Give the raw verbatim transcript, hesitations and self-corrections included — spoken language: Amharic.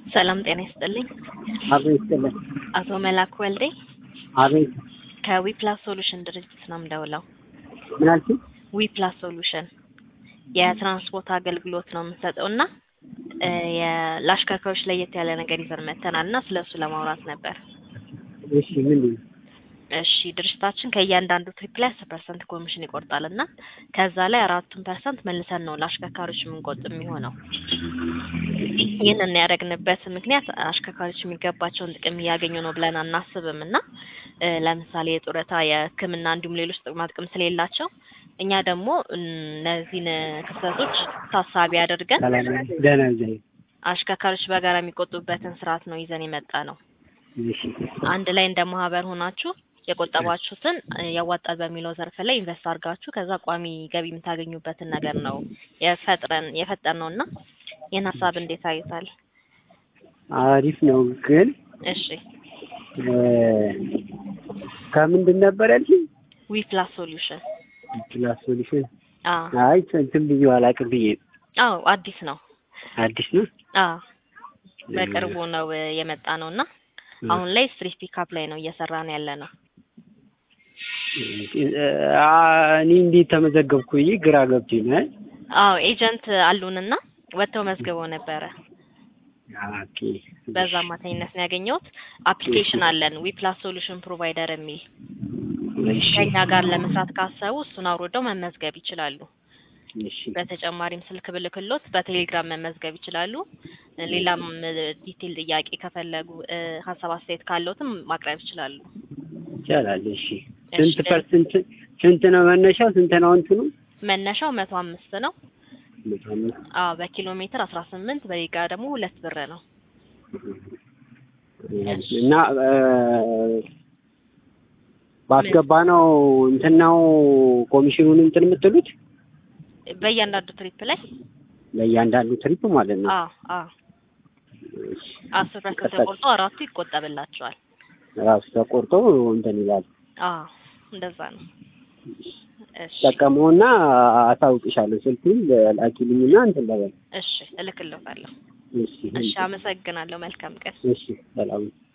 ሰላም ጤና ይስጥልኝ። አቤት ይስጥልኝ። አቶ መላኩ ወልዴ አቤት። ከዊፕላስ ሶሉሽን ድርጅት ነው የምደውለው። ምን አልሽኝ? ዊፕላስ ሶሉሽን የትራንስፖርት አገልግሎት ነው የምንሰጠውና የላሽከርካሪዎች ለየት ያለ ነገር ይዘን መተናልና ስለሱ ለማውራት ነበር። እሺ ምንድን ነው? እሺ ድርጅታችን ከእያንዳንዱ ትሪፕ ላይ አስር ፐርሰንት ኮሚሽን ይቆርጣልና ከዛ ላይ አራቱን ፐርሰንት መልሰን ነው ለአሽከርካሪዎች የምንቆጥብ የሚሆነው። ይህንን ያደረግንበት ምክንያት አሽከርካሪዎች የሚገባቸውን ጥቅም እያገኙ ነው ብለን አናስብምና ለምሳሌ የጡረታ የሕክምና እንዲሁም ሌሎች ጥቅማ ጥቅም ስለሌላቸው እኛ ደግሞ እነዚህን ክፍተቶች ታሳቢ አድርገን ደህና ነኝ። አሽከርካሪዎች በጋራ የሚቆጡበትን ስርዓት ነው ይዘን የመጣ ነው። እሺ አንድ ላይ እንደ ማህበር ሆናችሁ የቆጠባችሁትን ያዋጣል በሚለው ዘርፍ ላይ ኢንቨስት አድርጋችሁ ከዛ ቋሚ ገቢ የምታገኙበትን ነገር ነው የፈጥረን የፈጠርነውና ይህን ሀሳብ እንዴት አይታል? አሪፍ ነው ግን እሺ ከምንድን ነበር ያልሽኝ? ዊፕላስ ሶሉሽን ዊፕላስ ሶሉሽን አዎ አይ እንትን ብዬ አላውቅም ብዬ አዎ አዲስ ነው አዲስ ነው አዎ በቅርቡ ነው የመጣ ነውና አሁን ላይ ስትሪት ፒካፕ ላይ ነው እየሰራን ያለ ነው። እኔ እንዴት ተመዘገብኩ ብዬ ግራ ገብቶኝ ነው። አዎ ኤጀንት አሉንና ወጥተው መዝገበው ነበረ። ኦኬ በዛ አማካኝነት ነው ያገኘሁት። አፕሊኬሽን አለን ዊፕላስ ሶሉሽን ፕሮቫይደር የሚል ከኛ ጋር ለመስራት ካሰቡ እሱን አውርደው መመዝገብ ይችላሉ። እሺ በተጨማሪም ስልክ ብልክሎት በቴሌግራም መመዝገብ ይችላሉ። ሌላም ዲቴል ጥያቄ ከፈለጉ ሀሳብ አስተያየት ካለዎትም ማቅረብ ይችላሉ። ይቻላል። እሺ ስንት ፐርሰንት ስንት ነው መነሻው? ስንት ነው እንትኑ? መነሻው መቶ አምስት ነው። መቶ አምስት አዎ በኪሎ ሜትር አስራ ስምንት በደቂቃ ደግሞ ሁለት ብር ነው። እና ባስገባ ነው እንትን ነው ኮሚሽኑን እንትን የምትሉት? በእያንዳንዱ ትሪፕ ላይ ለእያንዳንዱ ትሪፕ ማለት ነው? አዎ አዎ አስር ፐርሰንት ተቆርጦ አራቱ ይቆጠብላቸዋል። ራሱ ተቆርጦ እንትን ይላል። አዎ እንደዛ ነው። እሺ ተቀመውና አሳውቅሻለሁ። ስልኩን ላኪልኝና እንትን ለበል። እሺ እልክልዎታለሁ። እሺ እሺ አመሰግናለሁ። መልካም ቀን። እሺ ሰላም